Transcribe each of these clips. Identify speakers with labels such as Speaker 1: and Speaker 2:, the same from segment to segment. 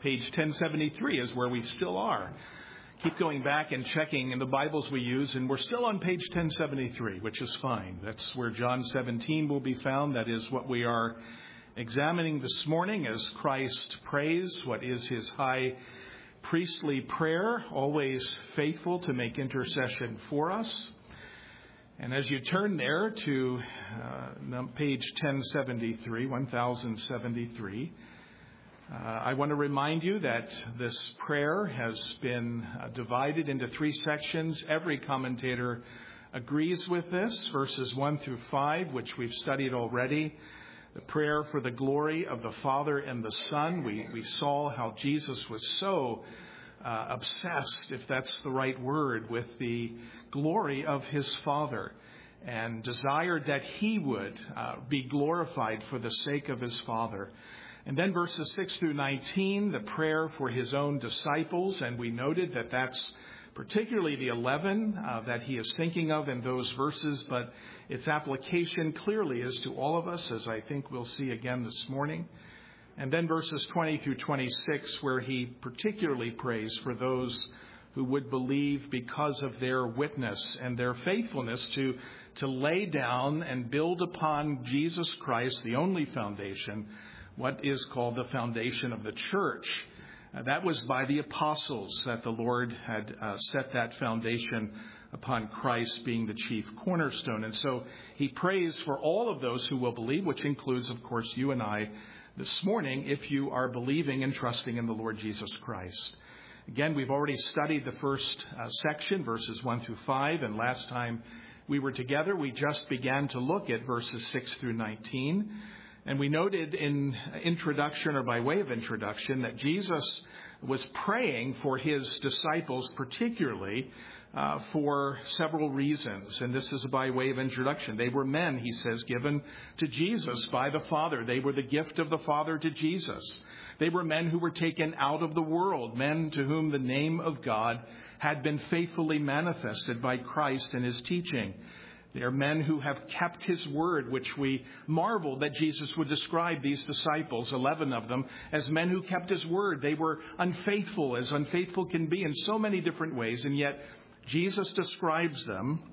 Speaker 1: Page 1073 is where we still are. Keep going back and checking in the Bibles we use, and we're still on page 1073, which is fine. That's where John 17 will be found. That is what we are examining this morning as Christ prays what is his high priestly prayer, always faithful to make intercession for us. And as you turn there to page 1073, I want to remind you that this prayer has been divided into three sections. Every commentator agrees with this, verses 1 through 5, which we've studied already. The prayer for the glory of the Father and the Son. We saw how Jesus was so obsessed, if that's the right word, with the glory of his Father, and desired that he would be glorified for the sake of his Father. And then verses 6 through 19, the prayer for his own disciples, and we noted that that's particularly the 11 that he is thinking of in those verses, but its application clearly is to all of us, as I think we'll see again this morning. And then verses 20 through 26, where he particularly prays for those who would believe because of their witness and their faithfulness to lay down and build upon Jesus Christ, the only foundation, what is called the foundation of the church. That was by the apostles that the Lord had set that foundation upon Christ being the chief cornerstone. And so he prays for all of those who will believe, which includes, of course, you and I this morning, if you are believing and trusting in the Lord Jesus Christ. Again, we've already studied the first section, verses 1 through 5, and last time we were together, we just began to look at verses 6 through 19. And we noted in introduction, or by way of introduction, that Jesus was praying for his disciples, particularly for several reasons. And this is by way of introduction. They were men, he says, given to Jesus by the Father. They were the gift of the Father to Jesus. They were men who were taken out of the world, men to whom the name of God had been faithfully manifested by Christ in his teaching. They are men who have kept his word, which we marvel that Jesus would describe these disciples, 11 of them, as men who kept his word. They were unfaithful, as unfaithful can be in so many different ways, and yet Jesus describes them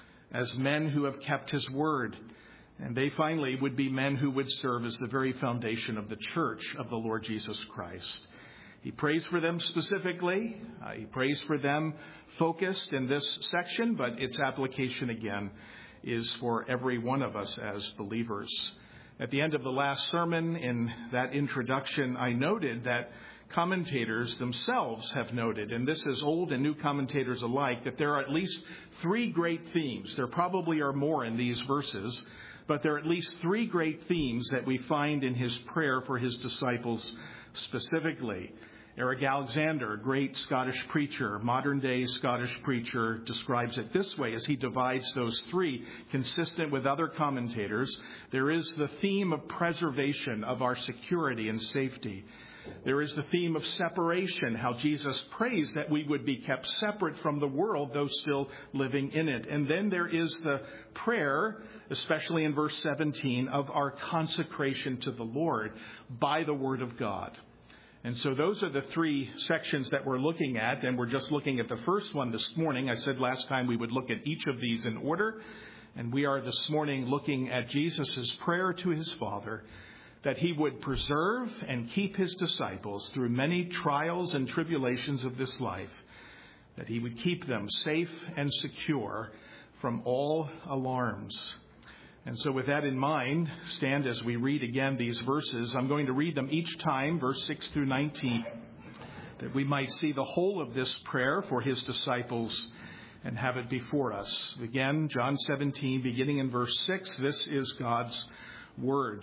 Speaker 1: as men who have kept his word. And they finally would be men who would serve as the very foundation of the church of the Lord Jesus Christ. He prays for them specifically. He prays for them focused in this section, but its application again is for every one of us as believers. At the end of the last sermon, in that introduction, I noted that commentators themselves have noted, and this is old and new commentators alike, that there are at least three great themes. There probably are more in these verses, but there are at least three great themes that we find in his prayer for his disciples specifically. Eric Alexander, a great Scottish preacher, modern-day Scottish preacher, describes it this way as he divides those three, consistent with other commentators. There is the theme of preservation of our security and safety. There is the theme of separation, how Jesus prays that we would be kept separate from the world, though still living in it. And then there is the prayer, especially in verse 17, of our consecration to the Lord by the Word of God. And so those are the three sections that we're looking at, and we're just looking at the first one this morning. I said last time we would look at each of these in order, and we are this morning looking at Jesus' prayer to his Father that he would preserve and keep his disciples through many trials and tribulations of this life, that he would keep them safe and secure from all alarms. And so with that in mind, stand as we read again these verses. I'm going to read them each time, verse 6 through 19, that we might see the whole of this prayer for his disciples and have it before us. Again, John 17, beginning in verse 6, this is God's word.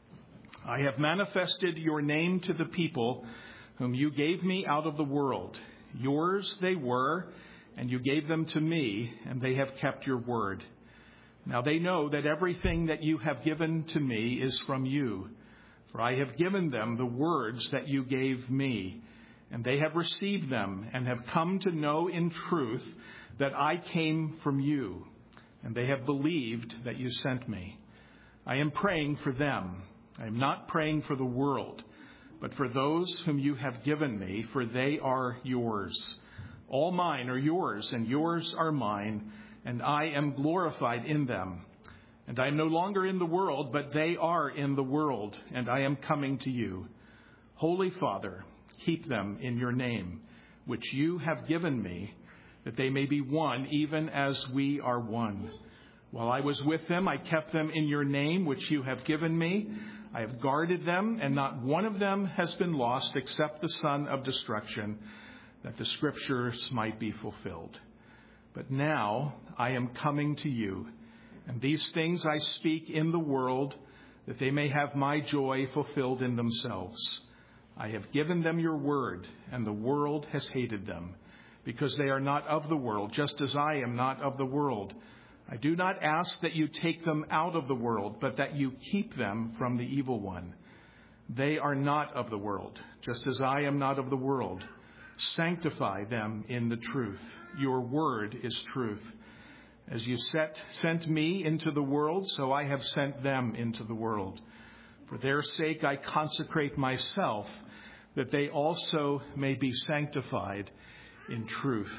Speaker 1: I have manifested your name to the people whom you gave me out of the world. Yours they were, and you gave them to me, and they have kept your word. Now they know that everything that you have given to me is from you, for I have given them the words that you gave me, and they have received them and have come to know in truth that I came from you, and they have believed that you sent me. I am praying for them. I am not praying for the world, but for those whom you have given me, for they are yours. All mine are yours, and yours are mine, and I am glorified in them. And I am no longer in the world, but they are in the world, and I am coming to you. Holy Father, keep them in your name, which you have given me, that they may be one, even as we are one. While I was with them, I kept them in your name, which you have given me. I have guarded them, and not one of them has been lost except the son of destruction, that the scriptures might be fulfilled. But now I am coming to you, and these things I speak in the world, that they may have my joy fulfilled in themselves. I have given them your word, and the world has hated them, because they are not of the world, just as I am not of the world. I do not ask that you take them out of the world, but that you keep them from the evil one. They are not of the world, just as I am not of the world. Sanctify them in the truth. Your word is truth. As you sent me into the world, so I have sent them into the world. For their sake I consecrate myself, that they also may be sanctified in truth.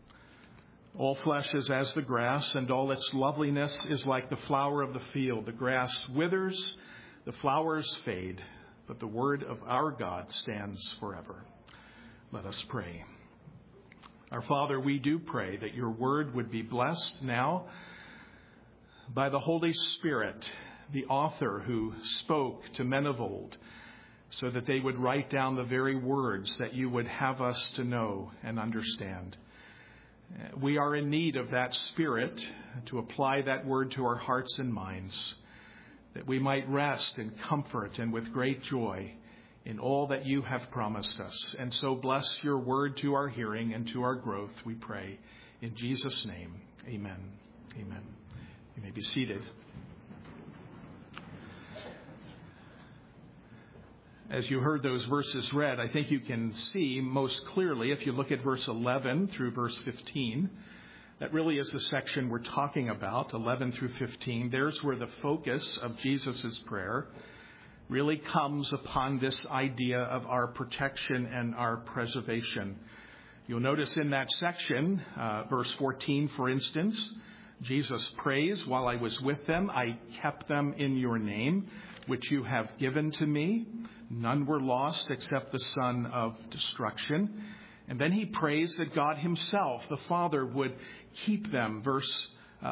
Speaker 1: All flesh is as the grass, and all its loveliness is like the flower of the field. The grass withers, the flowers fade, but the word of our God stands forever. Let us pray. Our Father, we do pray that your word would be blessed now by the Holy Spirit, the author who spoke to men of old, so that they would write down the very words that you would have us to know and understand. We are in need of that Spirit to apply that word to our hearts and minds, that we might rest in comfort and with great joy in all that you have promised us. And so bless your word to our hearing and to our growth, we pray. In Jesus' name, amen. Amen. You may be seated. As you heard those verses read, I think you can see most clearly, if you look at verse 11 through verse 15, that really is the section we're talking about, 11 through 15. There's where the focus of Jesus' prayer really comes upon this idea of our protection and our preservation. You'll notice in that section, verse 14, for instance, Jesus prays, while I was with them, I kept them in your name, which you have given to me. None were lost except the son of destruction. And then he prays that God himself, the Father, would keep them, verse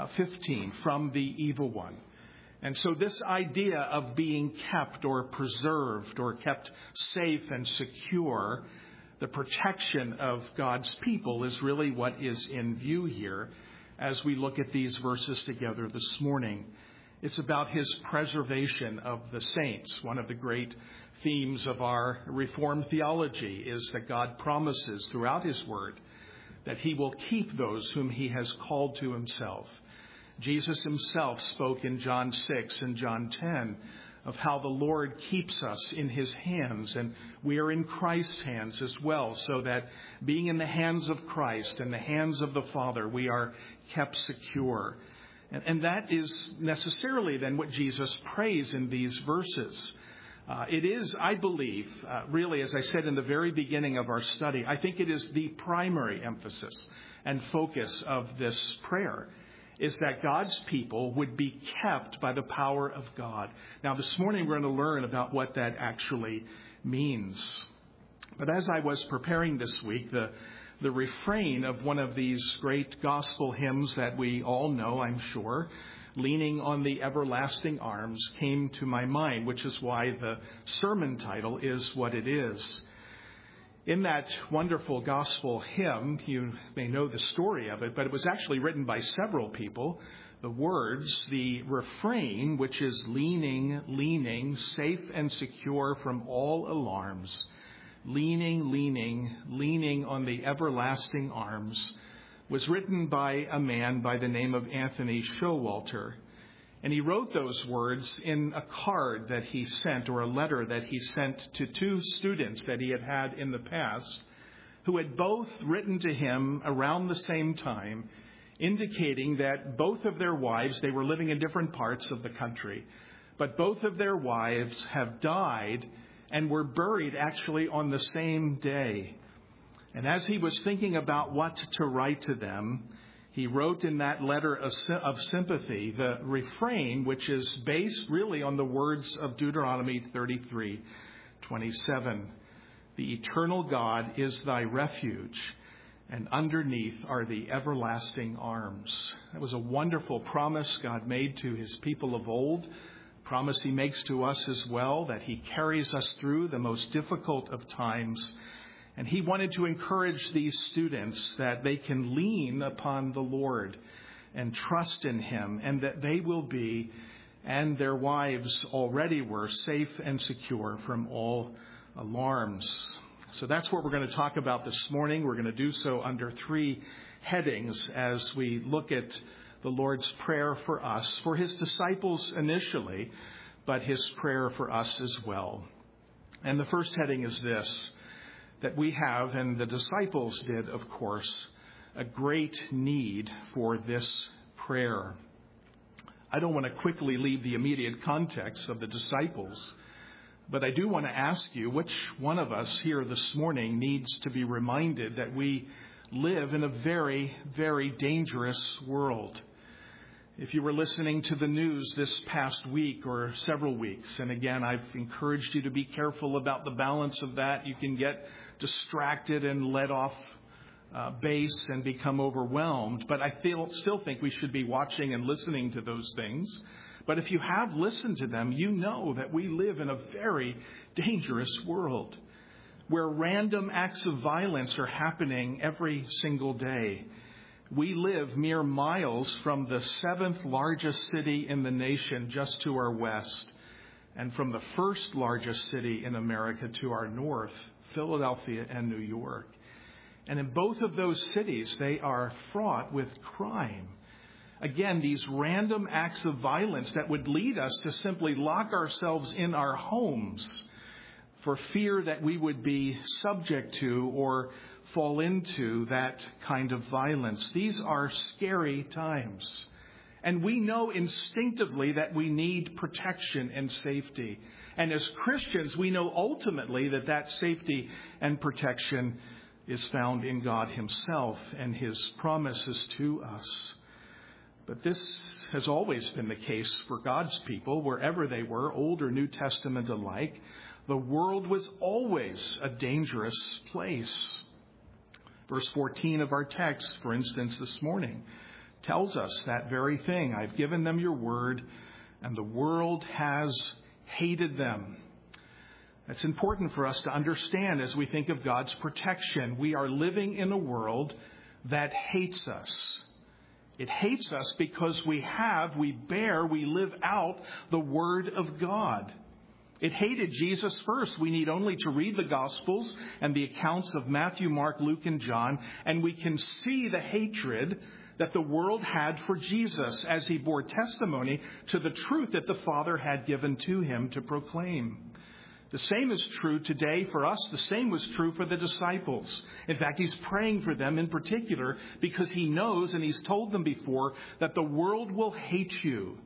Speaker 1: 15, from the evil one. And so this idea of being kept or preserved or kept safe and secure, the protection of God's people, is really what is in view here as we look at these verses together this morning. It's about his preservation of the saints. One of the great themes of our Reformed theology is that God promises throughout his word that he will keep those whom he has called to himself. Jesus himself spoke in John 6 and John 10 of how the Lord keeps us in his hands, and we are in Christ's hands as well, so that being in the hands of Christ and the hands of the Father, we are kept secure. And that is necessarily then what Jesus prays in these verses. It is, I believe, really, as I said in the very beginning of our study, I think it is the primary emphasis and focus of this prayer, is that God's people would be kept by the power of God. Now, this morning we're going to learn about what that actually means. But as I was preparing this week, the refrain of one of these great gospel hymns that we all know, I'm sure, Leaning on the Everlasting Arms, came to my mind, which is why the sermon title is what it is. In that wonderful gospel hymn, you may know the story of it, but it was actually written by several people. The words, the refrain, which is leaning, leaning, safe and secure from all alarms, leaning, leaning, leaning on the everlasting arms, was written by a man by the name of Anthony Showalter. And he wrote those words in a card that he sent, or a letter that he sent to two students that he had had in the past, who had both written to him around the same time, indicating that both of their wives, they were living in different parts of the country, but both of their wives have died, and were buried actually on the same day. And as he was thinking about what to write to them, he wrote in that letter of sympathy the refrain, which is based really on the words of Deuteronomy 33:27. The eternal God is thy refuge, and underneath are the everlasting arms. That was a wonderful promise God made to his people of old, a promise he makes to us as well, that he carries us through the most difficult of times. And he wanted to encourage these students that they can lean upon the Lord and trust in him, and that they will be, and their wives already were, safe and secure from all alarms. So that's what we're going to talk about this morning. We're going to do so under three headings as we look at the Lord's prayer for us, for his disciples initially, but his prayer for us as well. And the first heading is this: that we have, and the disciples did, of course, a great need for this prayer. I don't want to quickly leave the immediate context of the disciples, but I do want to ask you, which one of us here this morning needs to be reminded that we live in a very, very dangerous world? If you were listening to the news this past week or several weeks, and again, I've encouraged you to be careful about the balance of that. You can get distracted and let off base and become overwhelmed. But I still think we should be watching and listening to those things. But if you have listened to them, you know that we live in a very dangerous world where random acts of violence are happening every single day. We live mere miles from the 7th largest city in the nation just to our west, and from the 1st largest city in America to our north, Philadelphia and New York. And in both of those cities, they are fraught with crime. Again, these random acts of violence that would lead us to simply lock ourselves in our homes for fear that we would be subject to or fall into that kind of violence. These are scary times. And we know instinctively that we need protection and safety. And as Christians, we know ultimately that that safety and protection is found in God himself and his promises to us. But this has always been the case for God's people, wherever they were, Old or New Testament alike. The world was always a dangerous place. Verse 14 of our text, for instance, this morning, tells us that very thing. I've given them your word, and the world has hated them. It's important for us to understand as we think of God's protection. We are living in a world that hates us. It hates us because we live out the Word of God. It hated Jesus first. We need only to read the Gospels and the accounts of Matthew, Mark, Luke, and John, and we can see the hatred that the world had for Jesus as he bore testimony to the truth that the Father had given to him to proclaim. The same is true today for us. The same was true for the disciples. In fact, he's praying for them in particular because he knows, and he's told them before, that the world will hate you.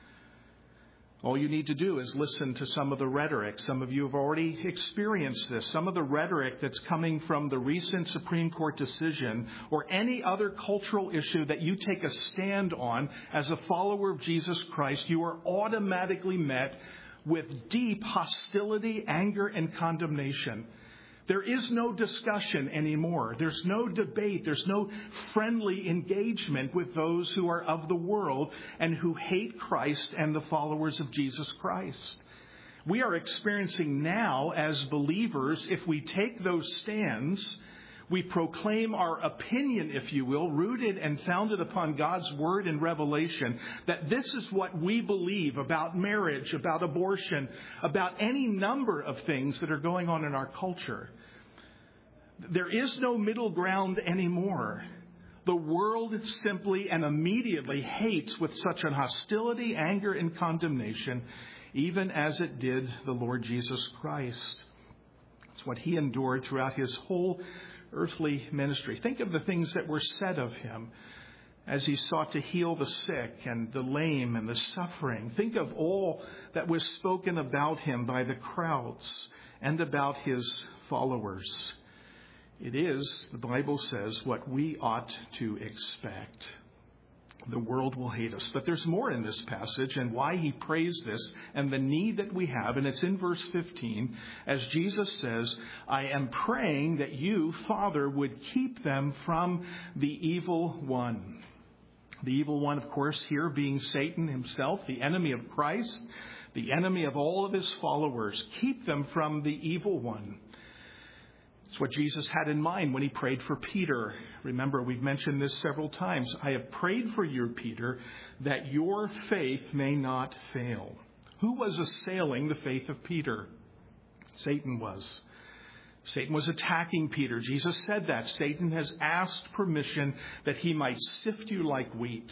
Speaker 1: All you need to do is listen to some of the rhetoric. Some of you have already experienced this. Some of the rhetoric that's coming from the recent Supreme Court decision or any other cultural issue that you take a stand on as a follower of Jesus Christ, you are automatically met with deep hostility, anger, and condemnation. There is no discussion anymore. There's no debate. There's no friendly engagement with those who are of the world and who hate Christ and the followers of Jesus Christ. We are experiencing now as believers, if we take those stands, we proclaim our opinion, if you will, rooted and founded upon God's word and revelation, that this is what we believe about marriage, about abortion, about any number of things that are going on in our culture. There is no middle ground anymore. The world simply and immediately hates with such an hostility, anger, and condemnation, even as it did the Lord Jesus Christ. It's what he endured throughout his whole earthly ministry. Think of the things that were said of him as he sought to heal the sick and the lame and the suffering. Think of all that was spoken about him by the crowds and about his followers. It is, the Bible says, what we ought to expect. The world will hate us. But there's more in this passage and why he prays this and the need that we have. And it's in verse 15, as Jesus says, I am praying that you, Father, would keep them from the evil one. The evil one, of course, here being Satan himself, the enemy of Christ, the enemy of all of his followers. Keep them from the evil one. It's what Jesus had in mind when he prayed for Peter. Remember, we've mentioned this several times. I have prayed for you, Peter, that your faith may not fail. Who was assailing the faith of Peter? Satan was. Satan was attacking Peter. Jesus said that. Satan has asked permission that he might sift you like wheat.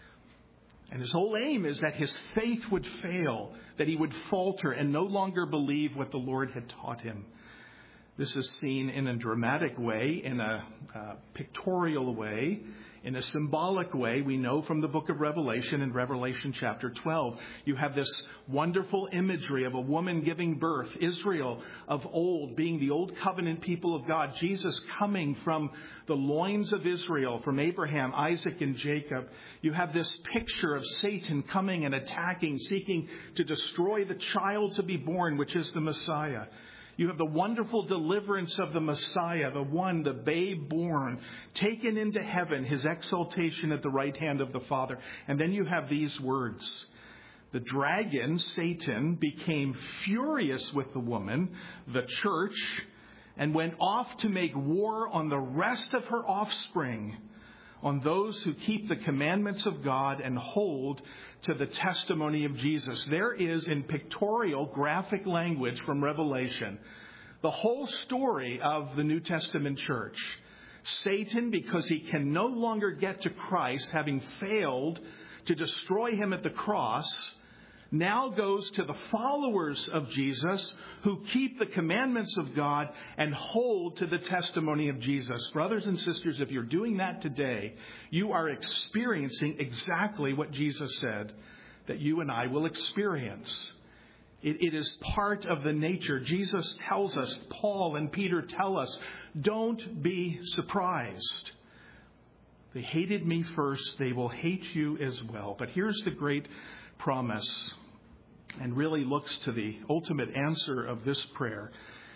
Speaker 1: And his whole aim is that his faith would fail, that he would falter and no longer believe what the Lord had taught him. This is seen in a dramatic way, in a pictorial way, in a symbolic way. We know from the book of Revelation, in Revelation chapter 12, you have this wonderful imagery of a woman giving birth, Israel of old being the old covenant people of God, Jesus coming from the loins of Israel, from Abraham, Isaac, and Jacob. You have this picture of Satan coming and attacking, seeking to destroy the child to be born, which is the Messiah. You have the wonderful deliverance of the Messiah, the one, the babe born, taken into heaven, his exaltation at the right hand of the Father. And then you have these words. The dragon, Satan, became furious with the woman, the church, and went off to make war on the rest of her offspring, on those who keep the commandments of God and hold to the testimony of Jesus. There is, in pictorial, graphic language from Revelation, the whole story of the New Testament church. Satan, because he can no longer get to Christ, having failed to destroy him at the cross, now goes to the followers of Jesus who keep the commandments of God and hold to the testimony of Jesus. Brothers and sisters, if you're doing that today, you are experiencing exactly what Jesus said that you and I will experience. It is part of the nature. Jesus tells us, Paul and Peter tell us, don't be surprised. They hated me first, they will hate you as well. But here's the great promise, and really looks to the ultimate answer of this prayer.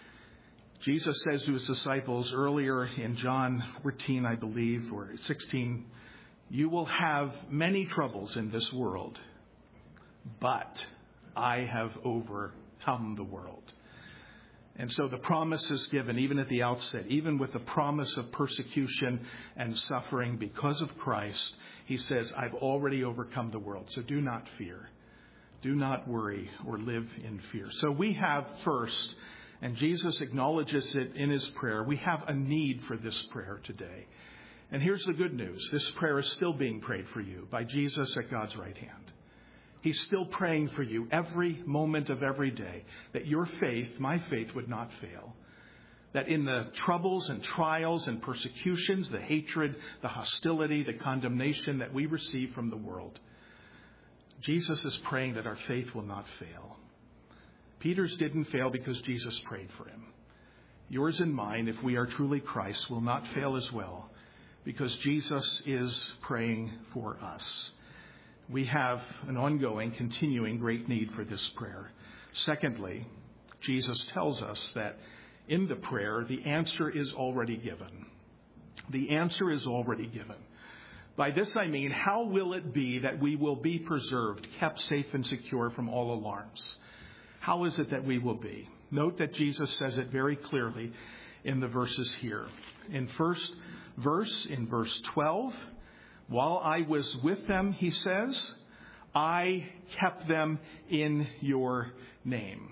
Speaker 1: Jesus says to his disciples earlier in John 14, I believe, or 16, you will have many troubles in this world, but I have overcome the world. And so the promise is given even at the outset, even with the promise of persecution and suffering because of Christ. He says, I've already overcome the world, so do not fear. Do not worry or live in fear. So we have first, and Jesus acknowledges it in his prayer, we have a need for this prayer today. And here's the good news. This prayer is still being prayed for you by Jesus at God's right hand. He's still praying for you every moment of every day that your faith, my faith, would not fail. That in the troubles and trials and persecutions, the hatred, the hostility, the condemnation that we receive from the world, Jesus is praying that our faith will not fail. Peter's didn't fail because Jesus prayed for him. Yours and mine, if we are truly Christ, will not fail as well because Jesus is praying for us. We have an ongoing, continuing great need for this prayer. Secondly, Jesus tells us that in the prayer, the answer is already given. The answer is already given. By this I mean, how will it be that we will be preserved, kept safe and secure from all alarms? How is it that we will be? Note that Jesus says it very clearly in the verses here. In first verse, in verse 12, while I was with them, he says, I kept them in your name.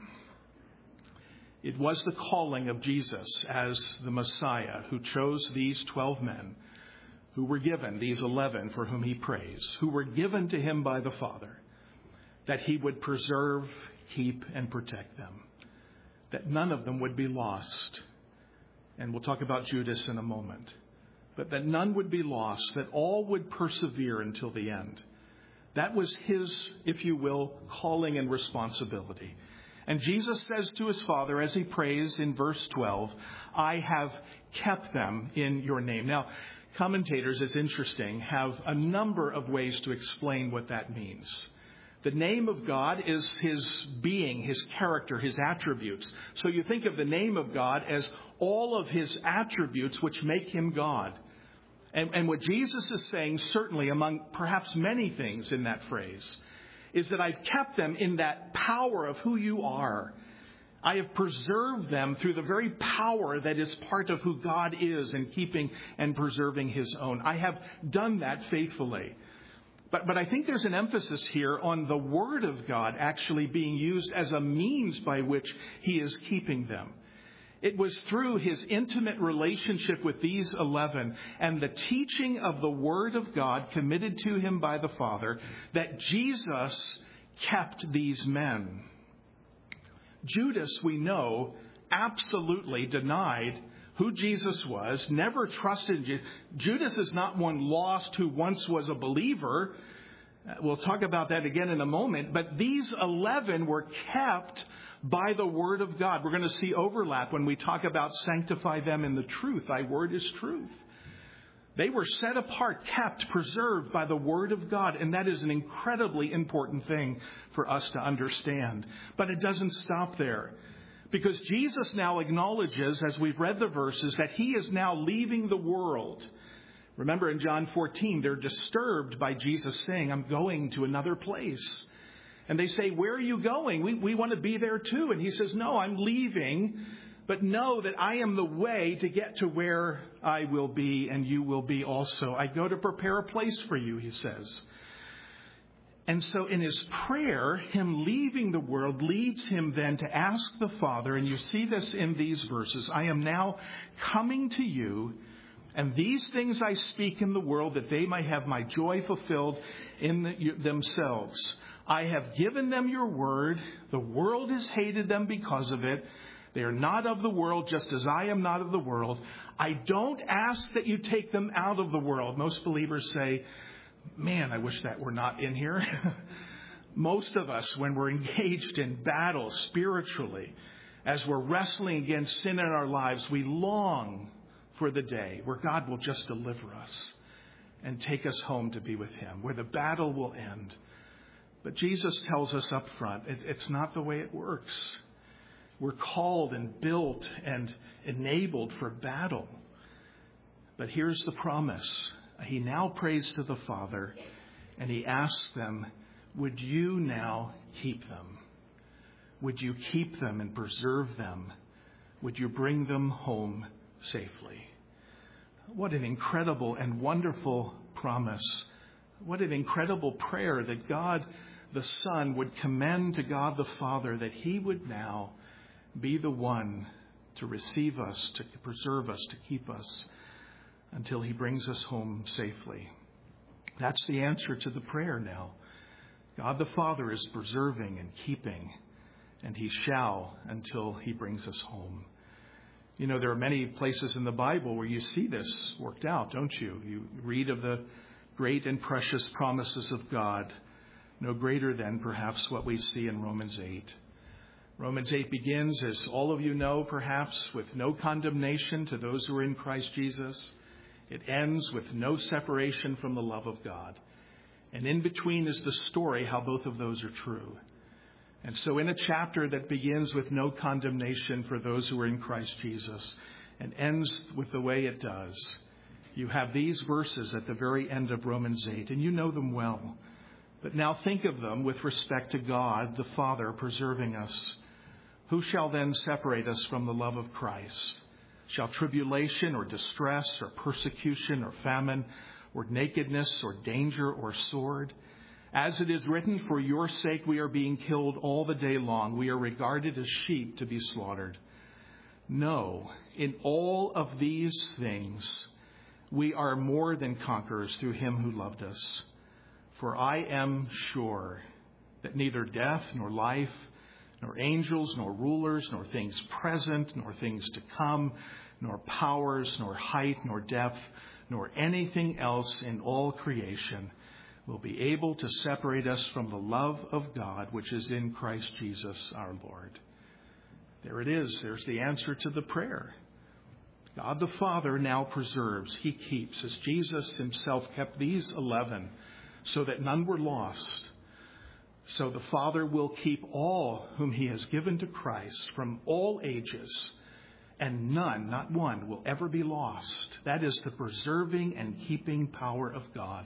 Speaker 1: It was the calling of Jesus as the Messiah who chose these 12 men who were given, these 11 for whom he prays, who were given to him by the Father, that he would preserve, keep, and protect them, that none of them would be lost. And we'll talk about Judas in a moment. But that none would be lost, that all would persevere until the end. That was his, if you will, calling and responsibility. And Jesus says to his Father as he prays in verse 12, I have kept them in your name. Now, commentators, it's interesting, have a number of ways to explain what that means. The name of God is his being, his character, his attributes. So you think of the name of God as all of his attributes which make him God. And what Jesus is saying, certainly among perhaps many things in that phrase, is that I've kept them in that power of who you are. I have preserved them through the very power that is part of who God is in keeping and preserving his own. I have done that faithfully. But I think there's an emphasis here on the Word of God actually being used as a means by which he is keeping them. It was through his intimate relationship with these 11 and the teaching of the Word of God committed to him by the Father that Jesus kept these men. Judas, we know, absolutely denied who Jesus was, never trusted Jesus. Judas is not one lost who once was a believer. We'll talk about that again in a moment. But these 11 were kept by the Word of God. We're going to see overlap when we talk about sanctify them in the truth. Thy word is truth. They were set apart, kept, preserved by the Word of God. And that is an incredibly important thing for us to understand. But it doesn't stop there. Because Jesus now acknowledges, as we've read the verses, that he is now leaving the world. Remember in John 14, they're disturbed by Jesus saying, I'm going to another place. And they say, where are you going? We want to be there too. And he says, no, I'm leaving. But know that I am the way to get to where I will be and you will be also. I go to prepare a place for you, he says. And so in his prayer, him leaving the world leads him then to ask the Father, and you see this in these verses, I am now coming to you, and these things I speak in the world that they might have my joy fulfilled in themselves. I have given them your word. The world has hated them because of it. They are not of the world, just as I am not of the world. I don't ask that you take them out of the world. Most believers say, man, I wish that were not in here. Most of us, when we're engaged in battle spiritually, as we're wrestling against sin in our lives, we long for the day where God will just deliver us and take us home to be with him, where the battle will end. But Jesus tells us up front, it's not the way it works. We're called and built and enabled for battle. But here's the promise. He now prays to the Father, and he asks them, would you now keep them? Would you keep them and preserve them? Would you bring them home safely? What an incredible and wonderful promise. What an incredible prayer that God the Son would commend to God the Father that he would now be the one to receive us, to preserve us, to keep us, until he brings us home safely. That's the answer to the prayer now. God the Father is preserving and keeping, and he shall until he brings us home. You know, there are many places in the Bible where you see this worked out, don't you? You read of the great and precious promises of God, no greater than perhaps what we see in Romans 8. Romans 8 begins, as all of you know, perhaps, with no condemnation to those who are in Christ Jesus. It ends with no separation from the love of God. And in between is the story how both of those are true. And so in a chapter that begins with no condemnation for those who are in Christ Jesus and ends with the way it does, you have these verses at the very end of Romans 8, and you know them well. But now think of them with respect to God, the Father, preserving us. Who shall then separate us from the love of Christ? Shall tribulation or distress or persecution or famine or nakedness or danger or sword? As it is written, for your sake we are being killed all the day long. We are regarded as sheep to be slaughtered. No, in all of these things we are more than conquerors through him who loved us. For I am sure that neither death nor life, nor angels, nor rulers, nor things present, nor things to come, nor powers, nor height, nor depth, nor anything else in all creation will be able to separate us from the love of God, which is in Christ Jesus our Lord. There it is. There's the answer to the prayer. God the Father now preserves. He keeps, as Jesus himself kept these 11 so that none were lost. So the Father will keep all whom he has given to Christ from all ages, and none, not one, will ever be lost. That is the preserving and keeping power of God.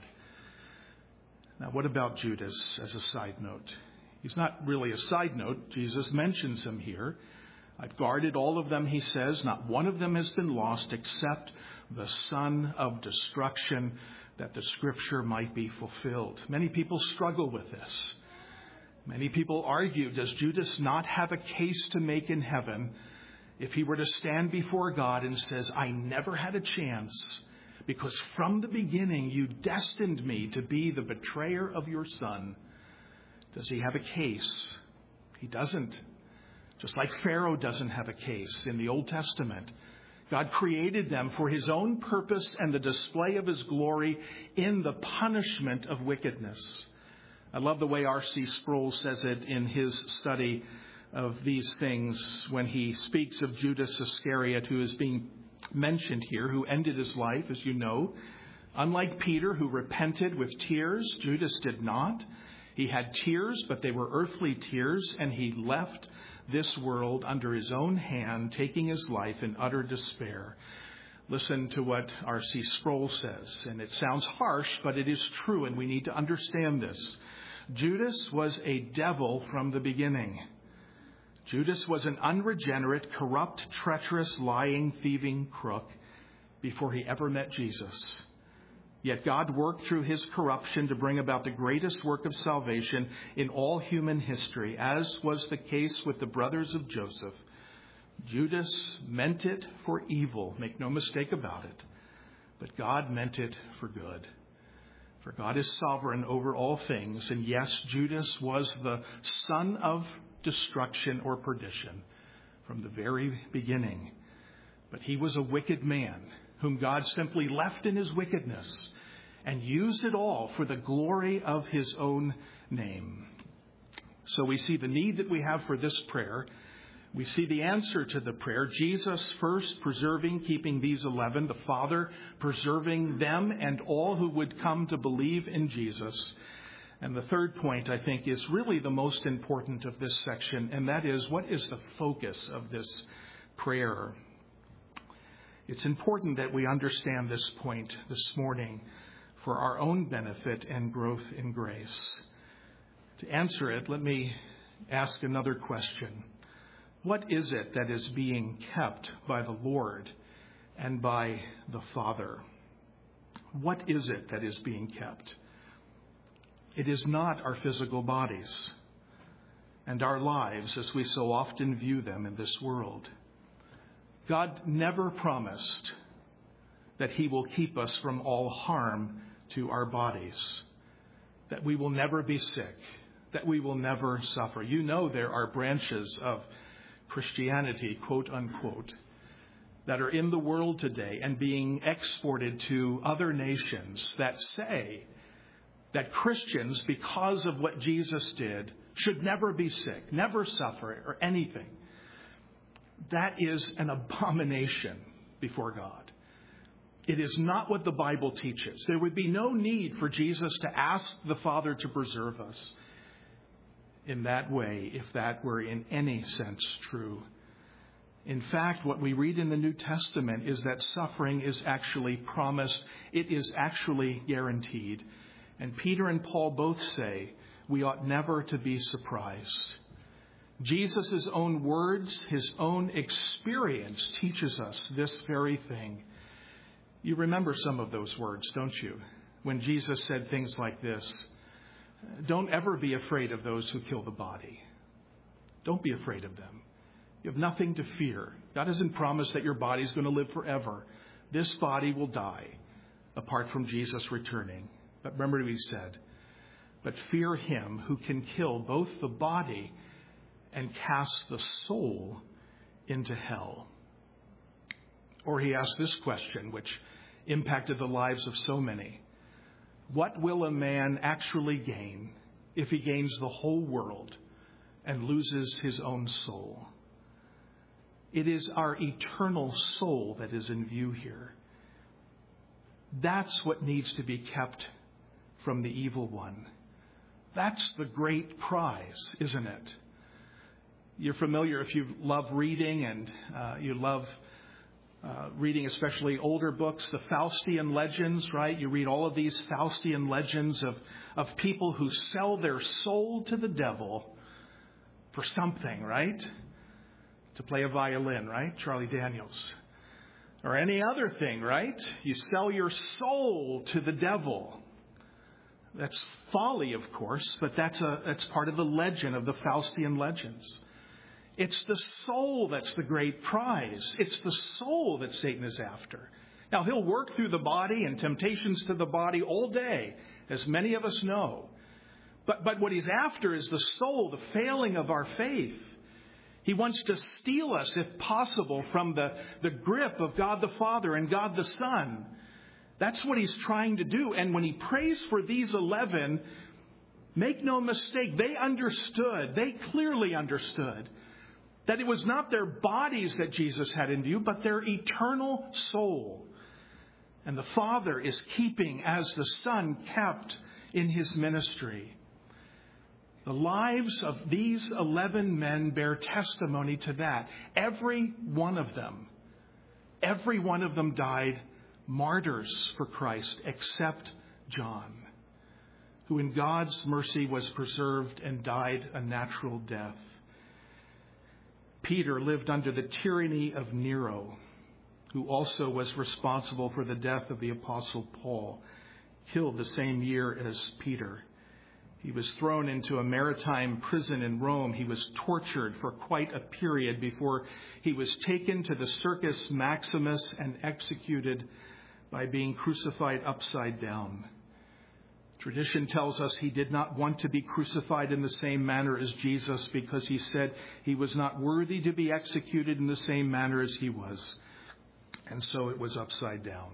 Speaker 1: Now, what about Judas as a side note? He's not really a side note. Jesus mentions him here. I've guarded all of them, he says. Not one of them has been lost except the son of destruction, that the scripture might be fulfilled. Many people struggle with this. Many people argue, does Judas not have a case to make in heaven if he were to stand before God and says, I never had a chance because from the beginning you destined me to be the betrayer of your son? Does he have a case? He doesn't. Just like Pharaoh doesn't have a case in the Old Testament. God created them for his own purpose and the display of his glory in the punishment of wickedness. I love the way R.C. Sproul says it in his study of these things when he speaks of Judas Iscariot, who is being mentioned here, who ended his life, as you know. Unlike Peter, who repented with tears, Judas did not. He had tears, but they were earthly tears, and he left this world under his own hand, taking his life in utter despair. Listen to what R.C. Sproul says, and it sounds harsh, but it is true, and we need to understand this. Judas was a devil from the beginning. Judas was an unregenerate, corrupt, treacherous, lying, thieving crook before he ever met Jesus. Yet God worked through his corruption to bring about the greatest work of salvation in all human history, as was the case with the brothers of Joseph. Judas meant it for evil, make no mistake about it, but God meant it for good. For God is sovereign over all things, and yes, Judas was the son of destruction or perdition from the very beginning. But he was a wicked man whom God simply left in his wickedness and used it all for the glory of his own name. So we see the need that we have for this prayer. We see the answer to the prayer. Jesus first preserving, keeping these 11. The Father preserving them and all who would come to believe in Jesus. And the third point, I think, is really the most important of this section, and that is, what is the focus of this prayer? It's important that we understand this point this morning for our own benefit and growth in grace. To answer it, let me ask another question. What is it that is being kept by the Lord and by the Father? What is it that is being kept? It is not our physical bodies and our lives as we so often view them in this world. God never promised that he will keep us from all harm to our bodies, that we will never be sick, that we will never suffer. You know there are branches of Christianity, quote unquote, that are in the world today and being exported to other nations that say that Christians, because of what Jesus did, should never be sick, never suffer, or anything. That is an abomination before God. It is not what the Bible teaches. There would be no need for Jesus to ask the Father to preserve us in that way, if that were in any sense true. In fact, what we read in the New Testament is that suffering is actually promised. It is actually guaranteed. And Peter and Paul both say we ought never to be surprised. Jesus' own words, his own experience teaches us this very thing. You remember some of those words, don't you? When Jesus said things like this, don't ever be afraid of those who kill the body. Don't be afraid of them. You have nothing to fear. God hasn't promised that your body is going to live forever. This body will die apart from Jesus returning. But remember what he said, but fear him who can kill both the body and cast the soul into hell. Or he asked this question, which impacted the lives of so many. What will a man actually gain if he gains the whole world and loses his own soul? It is our eternal soul that is in view here. That's what needs to be kept from the evil one. That's the great prize, isn't it? You're familiar, if you love reading and you love reading especially older books, the Faustian legends, right? You read all of these Faustian legends of people who sell their soul to the devil for something, right? To play a violin, right? Charlie Daniels. Or any other thing, right? You sell your soul to the devil. That's folly, of course, but that's part of the legend of the Faustian legends. It's the soul that's the great prize. It's the soul that Satan is after. Now, he'll work through the body and temptations to the body all day, as many of us know. But what he's after is the soul, the failing of our faith. He wants to steal us, if possible, from the grip of God the Father and God the Son. That's what he's trying to do. And when he prays for these 11, make no mistake, they clearly understood that it was not their bodies that Jesus had in view, but their eternal soul. And the Father is keeping as the Son kept in his ministry. The lives of these 11 men bear testimony to that. Every one of them died martyrs for Christ, except John, who in God's mercy was preserved and died a natural death. Peter lived under the tyranny of Nero, who also was responsible for the death of the Apostle Paul, killed the same year as Peter. He was thrown into a maritime prison in Rome. He was tortured for quite a period before he was taken to the Circus Maximus and executed by being crucified upside down. Tradition tells us he did not want to be crucified in the same manner as Jesus because he said he was not worthy to be executed in the same manner as he was. And so it was upside down.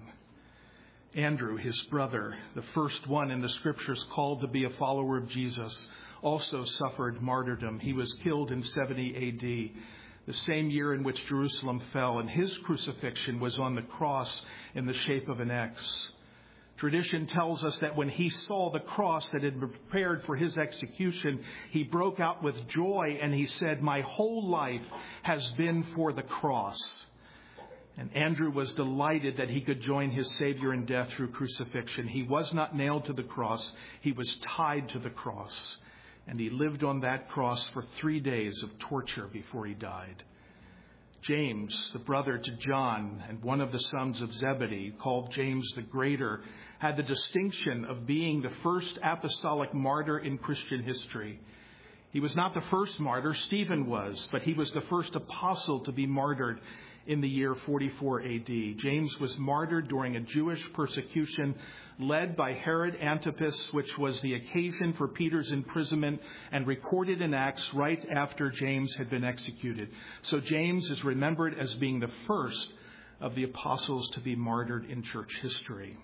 Speaker 1: Andrew, his brother, the first one in the Scriptures called to be a follower of Jesus, also suffered martyrdom. He was killed in 70 A.D., the same year in which Jerusalem fell, and his crucifixion was on the cross in the shape of an X. Tradition tells us that when he saw the cross that had been prepared for his execution, he broke out with joy and he said, "My whole life has been for the cross." And Andrew was delighted that he could join his Savior in death through crucifixion. He was not nailed to the cross. He was tied to the cross. And he lived on that cross for 3 days of torture before he died. James, the brother to John and one of the sons of Zebedee, called James the Greater, had the distinction of being the first apostolic martyr in Christian history. He was not the first martyr, Stephen was, but he was the first apostle to be martyred in the year 44 A.D. James was martyred during a Jewish persecution led by Herod Antipas, which was the occasion for Peter's imprisonment and recorded in Acts right after James had been executed. So James is remembered as being the first of the apostles to be martyred in church history.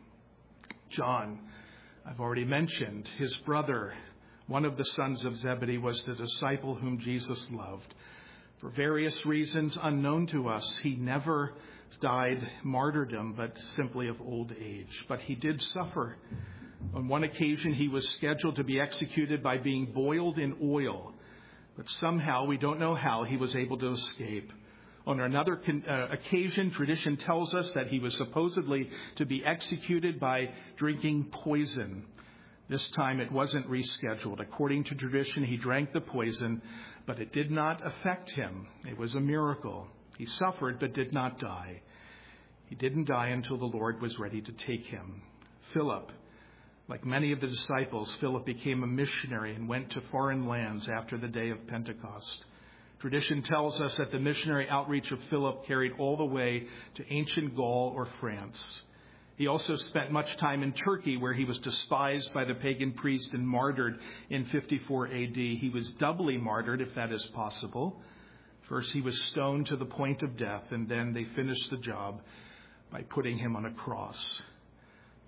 Speaker 1: John, I've already mentioned, his brother, one of the sons of Zebedee, was the disciple whom Jesus loved. For various reasons unknown to us, he never died martyrdom, but simply of old age. But he did suffer. On one occasion, he was scheduled to be executed by being boiled in oil. But somehow, we don't know how, he was able to escape. On another occasion, tradition tells us that he was supposedly to be executed by drinking poison. This time it wasn't rescheduled. According to tradition, he drank the poison, but it did not affect him. It was a miracle. He suffered but did not die. He didn't die until the Lord was ready to take him. Philip, like many of the disciples, Philip became a missionary and went to foreign lands after the day of Pentecost. Tradition tells us that the missionary outreach of Philip carried all the way to ancient Gaul or France. He also spent much time in Turkey, where he was despised by the pagan priest and martyred in 54 A.D. He was doubly martyred, if that is possible. First, he was stoned to the point of death, and then they finished the job by putting him on a cross.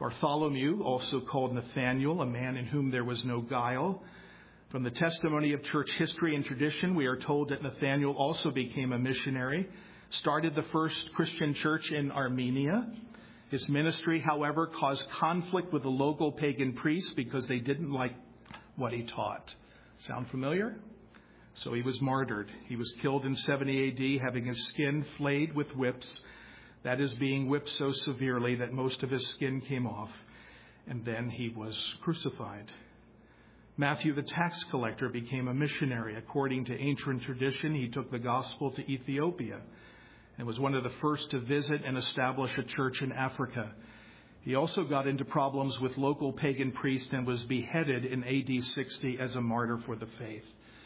Speaker 1: Bartholomew, also called Nathaniel, a man in whom there was no guile. From the testimony of church history and tradition, we are told that Nathaniel also became a missionary, started the first Christian church in Armenia. His ministry, however, caused conflict with the local pagan priests because they didn't like what he taught. Sound familiar? So he was martyred. He was killed in 70 AD, having his skin flayed with whips. That is, being whipped so severely that most of his skin came off. And then he was crucified. Matthew, the tax collector, became a missionary. According to ancient tradition, he took the gospel to Ethiopia and was one of the first to visit and establish a church in Africa. He also got into problems with local pagan priests and was beheaded in AD 60 as a martyr for the faith.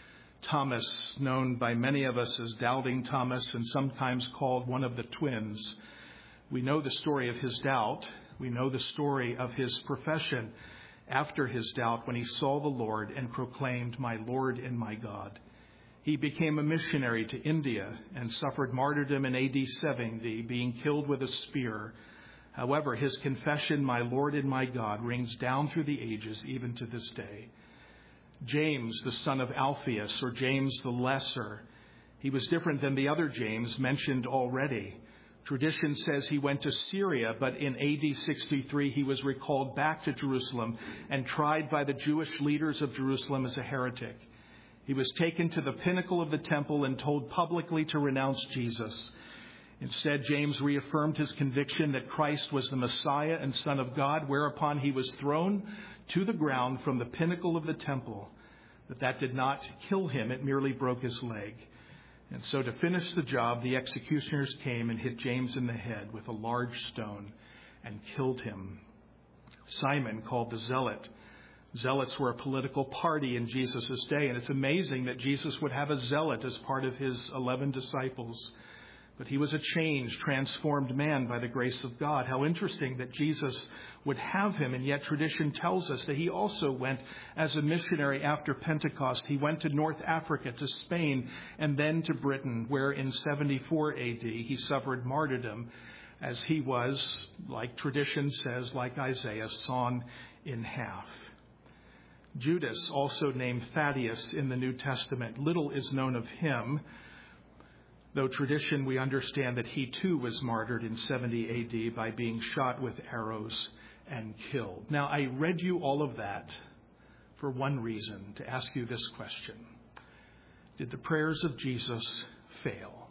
Speaker 1: Thomas, known by many of us as Doubting Thomas and sometimes called one of the twins, we know the story of his doubt. We know the story of his profession after his doubt when he saw the Lord and proclaimed, "My Lord and my God." He became a missionary to India and suffered martyrdom in AD 70, being killed with a spear. However, his confession, "My Lord and my God," rings down through the ages, even to this day. James, the son of Alphaeus, or James the Lesser, he was different than the other James mentioned already. Tradition says he went to Syria, but in AD 63 he was recalled back to Jerusalem and tried by the Jewish leaders of Jerusalem as a heretic. He was taken to the pinnacle of the temple and told publicly to renounce Jesus. Instead, James reaffirmed his conviction that Christ was the Messiah and Son of God, whereupon he was thrown to the ground from the pinnacle of the temple. But that did not kill him. It merely broke his leg. And so to finish the job, the executioners came and hit James in the head with a large stone and killed him. Simon, called the Zealot. Zealots were a political party in Jesus' day, and it's amazing that Jesus would have a zealot as part of his 11 disciples. But he was a changed, transformed man by the grace of God. How interesting that Jesus would have him, and yet tradition tells us that he also went as a missionary after Pentecost. He went to North Africa, to Spain, and then to Britain, where in 74 AD he suffered martyrdom as he was, like tradition says, like Isaiah, sawn in half. Judas, also named Thaddeus in the New Testament, little is known of him, though tradition we understand that he too was martyred in 70 AD by being shot with arrows and killed. Now, I read you all of that for one reason, to ask you this question. Did the prayers of Jesus fail?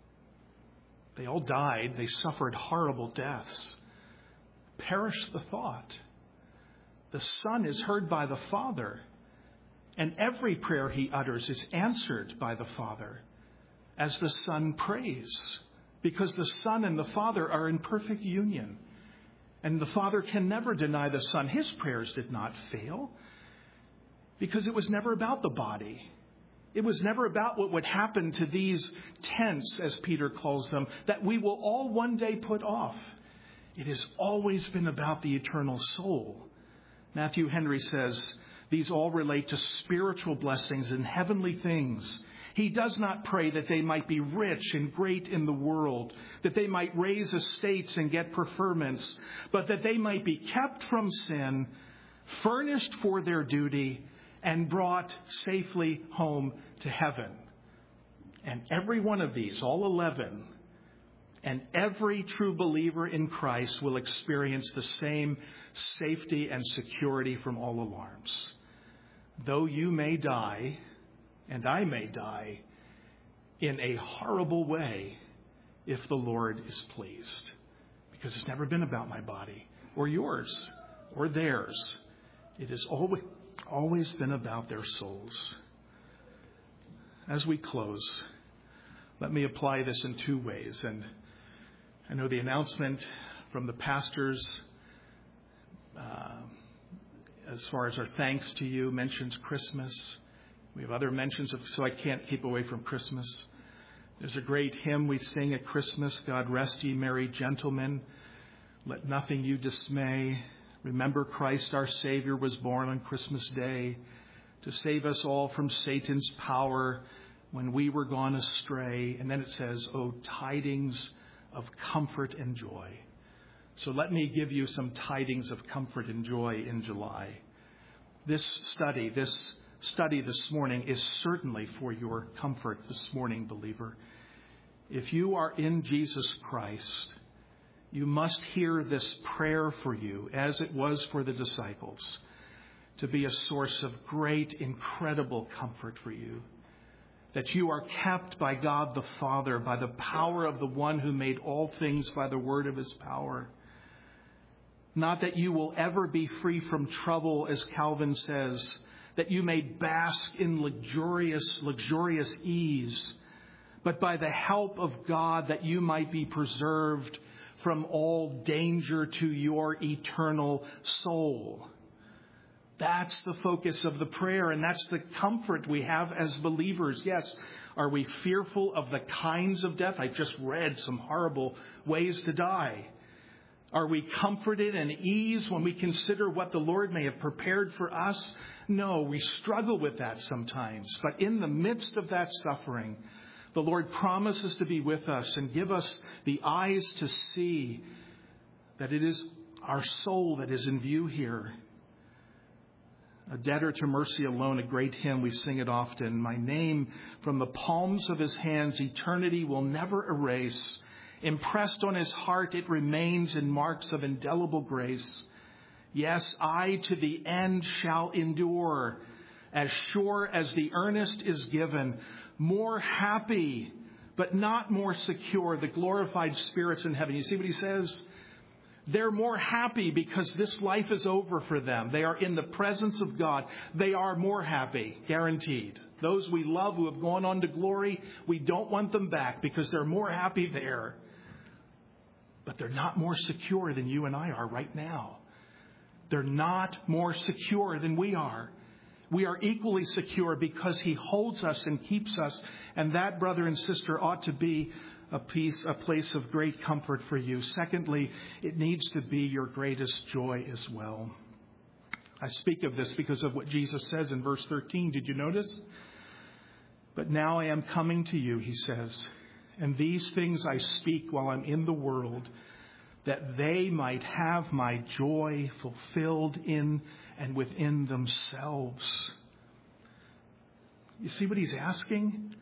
Speaker 1: They all died. They suffered horrible deaths. Perish the thought. The Son is heard by the Father, and every prayer he utters is answered by the Father as the Son prays, because the Son and the Father are in perfect union. And the Father can never deny the Son. His prayers did not fail because it was never about the body. It was never about what would happen to these tents, as Peter calls them, that we will all one day put off. It has always been about the eternal soul. Matthew Henry says, these all relate to spiritual blessings and heavenly things. He does not pray that they might be rich and great in the world, that they might raise estates and get preferments, but that they might be kept from sin, furnished for their duty, and brought safely home to heaven. And every one of these, all 11, and every true believer in Christ will experience the same safety and security from all alarms. Though you may die, and I may die, in a horrible way if the Lord is pleased. Because it's never been about my body, or yours, or theirs. It has always been about their souls. As we close, let me apply this in two ways. And I know the announcement from the pastors, as far as our thanks to you, mentions Christmas. We have other mentions of, so I can't keep away from Christmas. There's a great hymn we sing at Christmas, God rest ye merry gentlemen, let nothing you dismay. Remember Christ our Savior was born on Christmas Day to save us all from Satan's power when we were gone astray. And then it says, oh, tidings of comfort and joy. So let me give you some tidings of comfort and joy in July. This study this morning is certainly for your comfort this morning, believer. If you are in Jesus Christ, you must hear this prayer for you, as it was for the disciples, to be a source of great, incredible comfort for you. That you are kept by God the Father, by the power of the one who made all things by the word of his power. Not that you will ever be free from trouble, as Calvin says, that you may bask in luxurious ease, but by the help of God that you might be preserved from all danger to your eternal soul. That's the focus of the prayer, and that's the comfort we have as believers. Yes, are we fearful of the kinds of death? I've just read some horrible ways to die. Are we comforted and ease when we consider what the Lord may have prepared for us? No, we struggle with that sometimes. But in the midst of that suffering, the Lord promises to be with us and give us the eyes to see that it is our soul that is in view here. A debtor to mercy alone, a great hymn, we sing it often. My name from the palms of his hands, eternity will never erase. Impressed on his heart, it remains in marks of indelible grace. Yes, I to the end shall endure, as sure as the earnest is given. More happy, but not more secure, the glorified spirits in heaven. You see what he says? They're more happy because this life is over for them. They are in the presence of God. They are more happy, guaranteed. Those we love who have gone on to glory, we don't want them back because they're more happy there. But they're not more secure than you and I are right now. They're not more secure than we are. We are equally secure because he holds us and keeps us. And that, brother and sister, ought to be a place of great comfort for you. Secondly, it needs to be your greatest joy as well. I speak of this because of what Jesus says in verse 13. Did you notice? But now I am coming to you, he says, and these things I speak while I'm in the world, that they might have my joy fulfilled in and within themselves. You see what he's asking?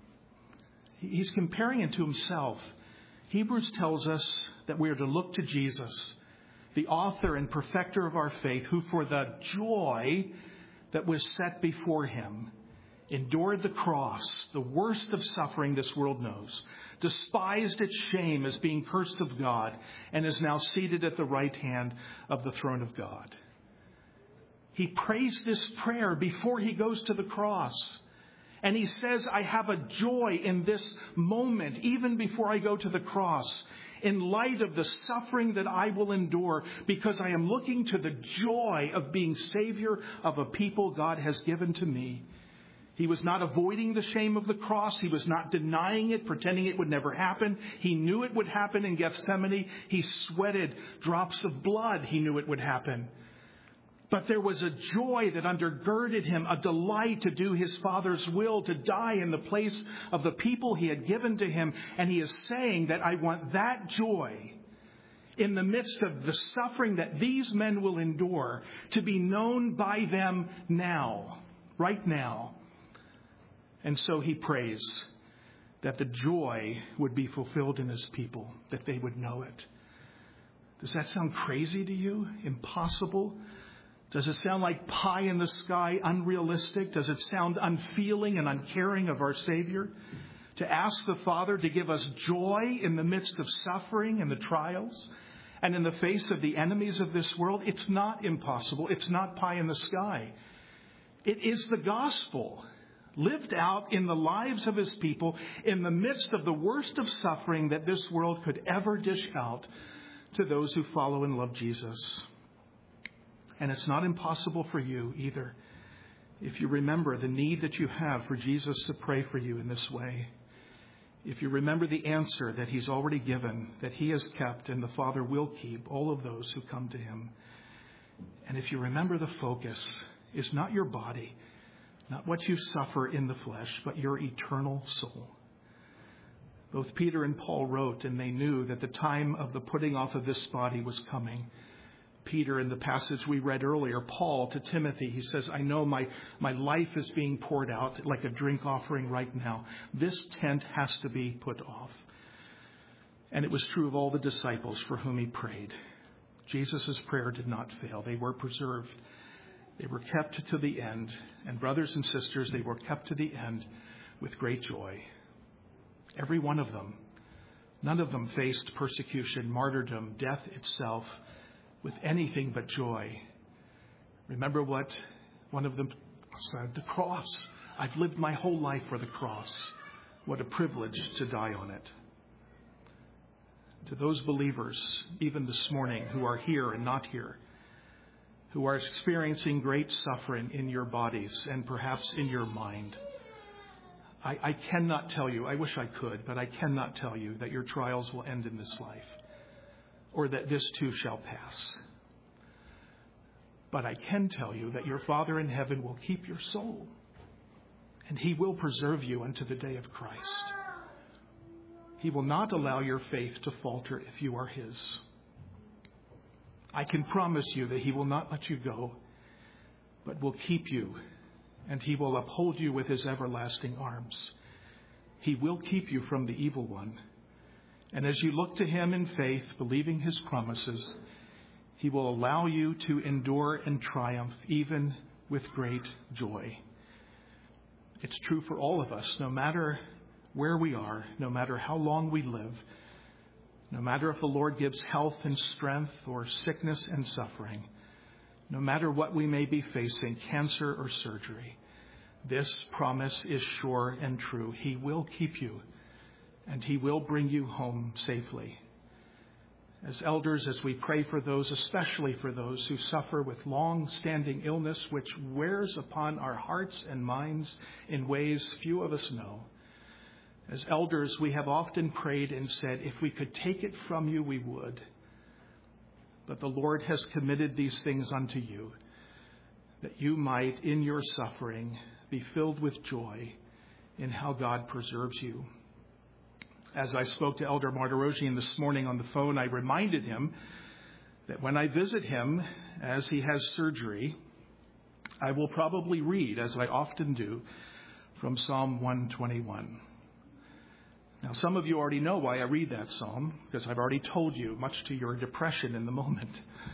Speaker 1: He's comparing it to himself. Hebrews tells us that we are to look to Jesus, the author and perfecter of our faith, who for the joy that was set before him endured the cross, the worst of suffering this world knows, despised its shame as being cursed of God, and is now seated at the right hand of the throne of God. He prays this prayer before he goes to the cross. And he says, I have a joy in this moment, even before I go to the cross, in light of the suffering that I will endure, because I am looking to the joy of being Savior of a people God has given to me. He was not avoiding the shame of the cross. He was not denying it, pretending it would never happen. He knew it would happen in Gethsemane. He sweated drops of blood. He knew it would happen. But there was a joy that undergirded him, a delight to do his Father's will, to die in the place of the people he had given to him. And he is saying that I want that joy in the midst of the suffering that these men will endure to be known by them now, right now. And so he prays that the joy would be fulfilled in his people, that they would know it. Does that sound crazy to you? Impossible? Does it sound like pie in the sky, unrealistic? Does it sound unfeeling and uncaring of our Savior? To ask the Father to give us joy in the midst of suffering and the trials and in the face of the enemies of this world, it's not impossible. It's not pie in the sky. It is the gospel lived out in the lives of his people in the midst of the worst of suffering that this world could ever dish out to those who follow and love Jesus. And it's not impossible for you either, if you remember the need that you have for Jesus to pray for you in this way. If you remember the answer that he's already given, that he has kept and the Father will keep all of those who come to him. And if you remember the focus is not your body, not what you suffer in the flesh, but your eternal soul. Both Peter and Paul wrote, and they knew that the time of the putting off of this body was coming. Peter, in the passage we read earlier, Paul to Timothy, he says, I know my life is being poured out like a drink offering right now. This tent has to be put off. And it was true of all the disciples for whom he prayed. Jesus' prayer did not fail. They were preserved. They were kept to the end. And brothers and sisters, they were kept to the end with great joy. Every one of them. None of them faced persecution, martyrdom, death itself with anything but joy. Remember what one of them said, the cross. I've lived my whole life for the cross. What a privilege to die on it. To those believers, even this morning, who are here and not here, who are experiencing great suffering in your bodies and perhaps in your mind, I cannot tell you, I wish I could, but I cannot tell you that your trials will end in this life or that this too shall pass. But I can tell you that your Father in heaven will keep your soul and he will preserve you unto the day of Christ. He will not allow your faith to falter if you are his. I can promise you that he will not let you go, but will keep you, and he will uphold you with his everlasting arms. He will keep you from the evil one. And as you look to him in faith, believing his promises, he will allow you to endure and triumph even with great joy. It's true for all of us, no matter where we are, no matter how long we live, no matter if the Lord gives health and strength or sickness and suffering, no matter what we may be facing, cancer or surgery, this promise is sure and true. He will keep you and he will bring you home safely. As elders, as we pray for those, especially for those who suffer with long-standing illness, which wears upon our hearts and minds in ways few of us know, as elders, we have often prayed and said, if we could take it from you, we would. But the Lord has committed these things unto you, that you might, in your suffering, be filled with joy in how God preserves you. As I spoke to Elder Martirosian this morning on the phone, I reminded him that when I visit him, as he has surgery, I will probably read, as I often do, from Psalm 121. Now, some of you already know why I read that psalm, because I've already told you, much to your depression in the moment.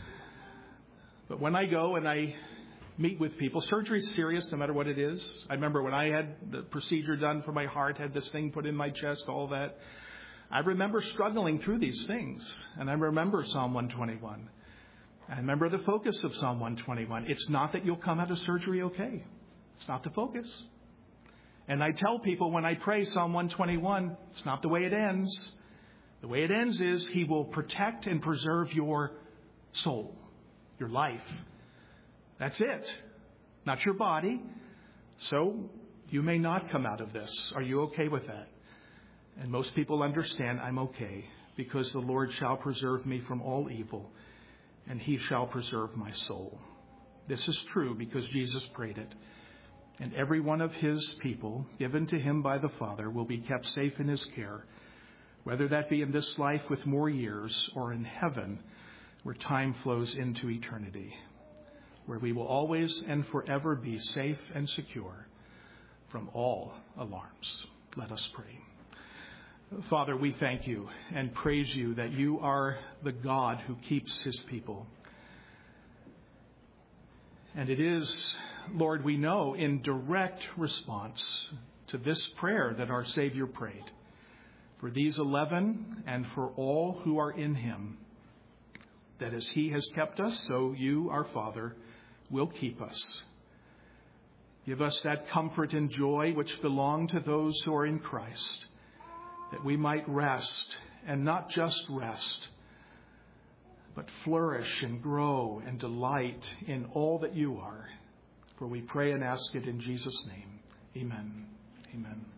Speaker 1: But when I go and I meet with people, surgery is serious no matter what it is. I remember when I had the procedure done for my heart, had this thing put in my chest, all that. I remember struggling through these things. And I remember Psalm 121. I remember the focus of Psalm 121. It's not that you'll come out of surgery okay. It's not the focus. And I tell people when I pray Psalm 121, it's not the way it ends. The way it ends is he will protect and preserve your soul, your life. That's it. Not your body. So you may not come out of this. Are you okay with that? And most people understand I'm okay because the Lord shall preserve me from all evil and he shall preserve my soul. This is true because Jesus prayed it. And every one of his people, given to him by the Father, will be kept safe in his care, whether that be in this life with more years or in heaven, where time flows into eternity, where we will always and forever be safe and secure from all alarms. Let us pray. Father, we thank you and praise you that you are the God who keeps his people. And it is, Lord, we know, in direct response to this prayer that our Savior prayed for these 11 and for all who are in him, that as he has kept us, so you, our Father, will keep us. Give us that comfort and joy which belong to those who are in Christ, that we might rest, and not just rest, but flourish and grow and delight in all that you are. For we pray and ask it in Jesus' name. Amen. Amen.